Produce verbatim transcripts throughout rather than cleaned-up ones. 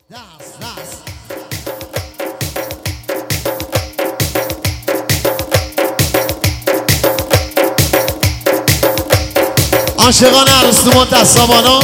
دست دست عاشقان عروس تو منتصبانا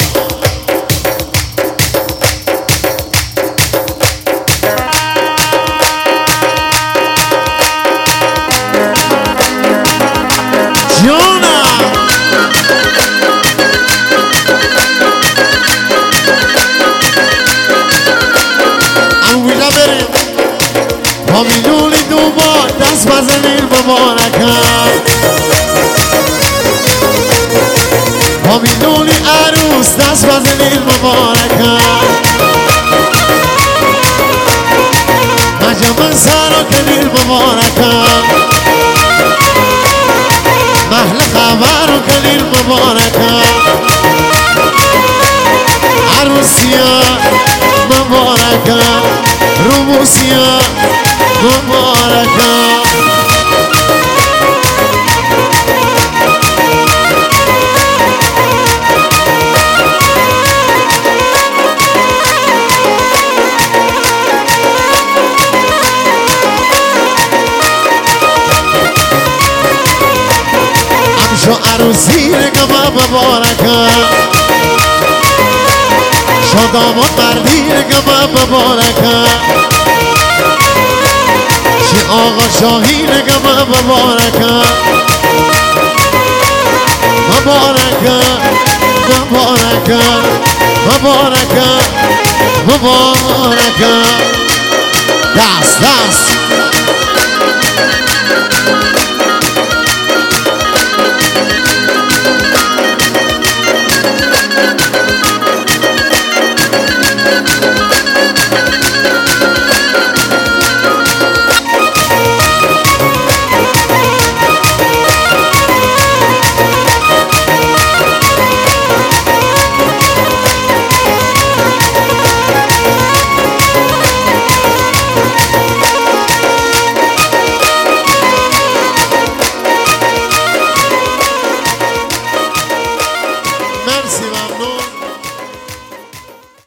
با میدونی دوبار دست بزنین مبارکم با میدونی عروس دست بزنین مبارکم مجمع سرا کنین مبارکم محل خبر رو کنین مبارکم عروسیا مبارکم روبوسیا مبارکم امشو عروسی رگم مبارکم شادامون مردی رگم مبارکم شی آقا شاهی رگم مبارکم مبارکم مبارکم مبارکم مبارکم